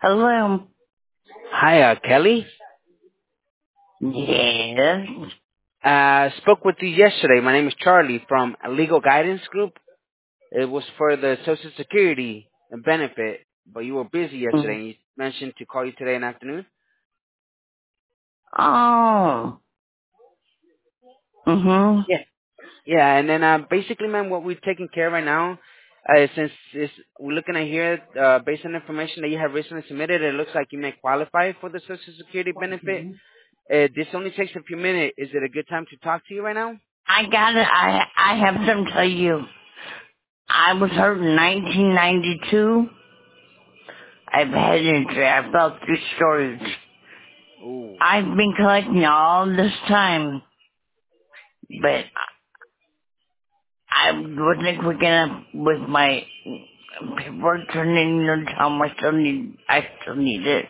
Hello. Hi, Kelly. Yes. Spoke with you yesterday. My name is Charlie from Legal Guidance Group. It was for the Social Security benefit, but you were busy yesterday. Mm. And you mentioned to call you today in the afternoon. Oh. Mhm. Yeah, yeah. And then basically, man, what we're taking care of right now, since we're looking at here, based on information that you have recently submitted, it looks like you may qualify for the Social Security benefit. This only takes a few minutes. Is it a good time to talk to you right now? I got it. I have something to tell you. I was hurt in 1992. I've had injury. I fell through storage. Ooh. I've been collecting all this time, but I wasn't quick enough with my paperwork turning into how much I still need it.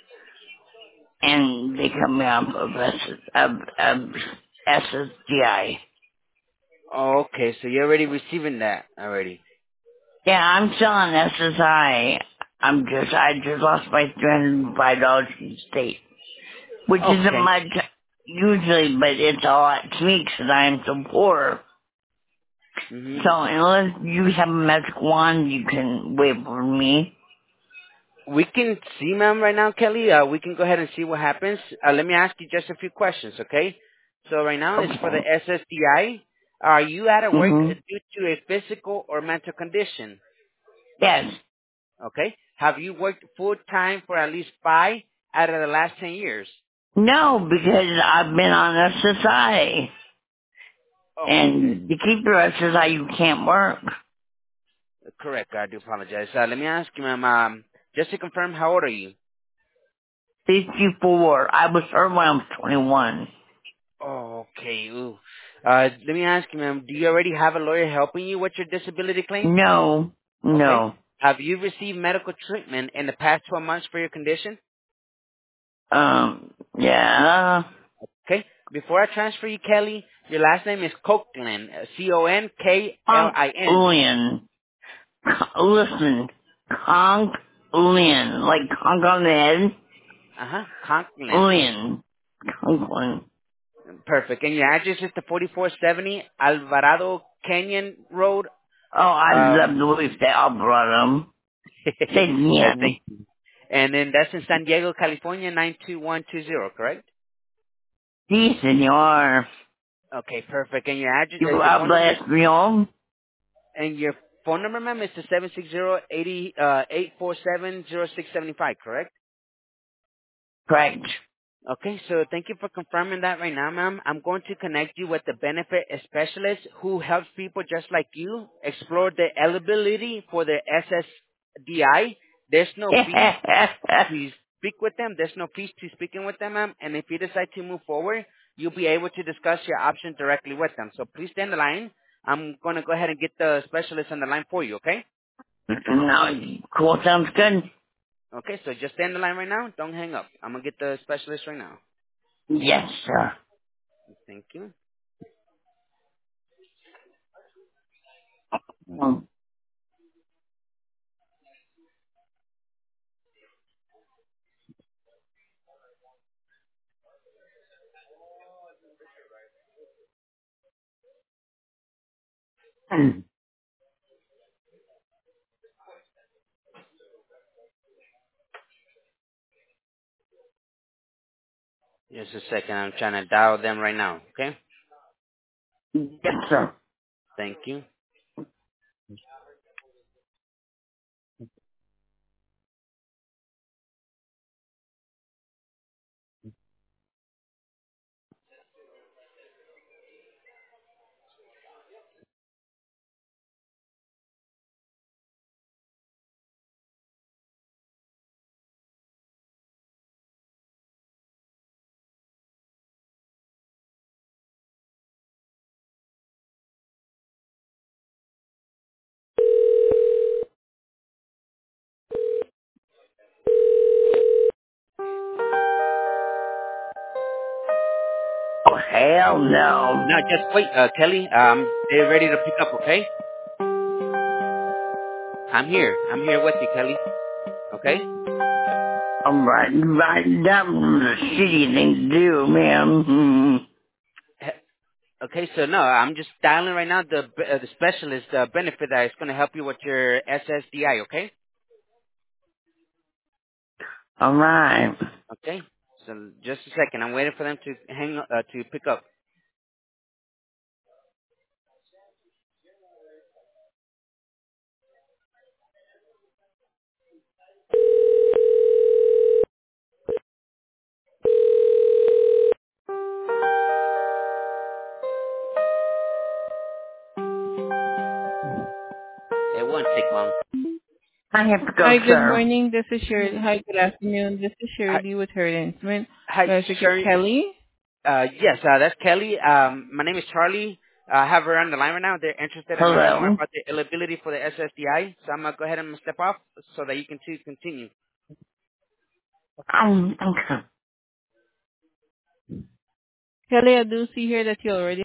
And they cut me off of SSDI. Oh, okay. So you're already receiving that already. Yeah, I'm still on SSI. I just lost my $305 in the state, which isn't Okay. much usually, but it's a lot to me because I'm so poor. Mhm. So unless you have a magic wand, you can wait for me. We can see, ma'am, right now, Kelly. We can go ahead and see what happens. Let me ask you just a few questions, okay? So right now it's for the Okay. SSDI. Are you out of work Mhm. due to a physical or mental condition? Yes. Okay. Have you worked full time for at least 5 out of the last 10 years? No, because I've been on SSI, Oh, okay. and to keep your SSI, you can't work. Correct. I do apologize. Let me ask you, ma'am. Just to confirm, how old are you? 54. I was hurt when I was 21. Oh, okay. Ooh. Let me ask you, ma'am, do you already have a lawyer helping you with your disability claim? No. Okay. No. Have you received medical treatment in the past 12 months for your condition? Yeah. Okay. Before I transfer you, Kelly, your last name is Conklin, Conklin. Conklin. Listen. Conklin. Like conk on the head. Uh-huh. Conklin. Lin. Conklin. Perfect. And your address is the 4470 Alvarado Canyon Road. Oh, I Um, love the way they brought them. Say thank no. you. And then that's in San Diego, California, 92120, correct? Sí, señor. Okay, perfect. And your address, You your phone number, habla español? and your phone number, ma'am, is the 760-847-0675, correct? Correct. Okay, so thank you for confirming that right now, ma'am. I'm going to connect you with the benefit specialist who helps people just like you explore the eligibility for the SSDI. There's no fees to speak with them. There's no fees to speaking with them, ma'am. And if you decide to move forward, you'll be able to discuss your options directly with them. So please stay on the line. I'm going to go ahead and get the specialist on the line for you, okay? No, cool, sounds good. Okay, so just stay on the line right now. Don't hang up. I'm going to get the specialist right now. Yes, sir. Thank you. Mm. Just a second. I'm trying to dial them right now, okay? Yes, sir. Thank you. Oh, hell no. Now, just wait, Kelly. They're ready to pick up, okay? I'm here. I'm here with you, Kelly. Okay? Alright, right, that was a shitty thing to do, ma'am. Okay, so no, I'm just dialing right now the specialist benefit that is going to help you with your SSDI. Okay. Alright. Okay. So just a second. I'm waiting for them to to pick up. It won't take long. I have to go, Hi, good sir. morning. This is Shirley. Hi, good afternoon. This is Hi, Shirley with her announcement. hi, May I speak with sir. Kelly? Yes, that's Kelly. My name is Charlie. I have her on the line right now. They're interested in learning more Hello. about the eligibility for the SSDI. So I'm going to go ahead and step off so that you can continue. Okay. Kelly, I do see here that you already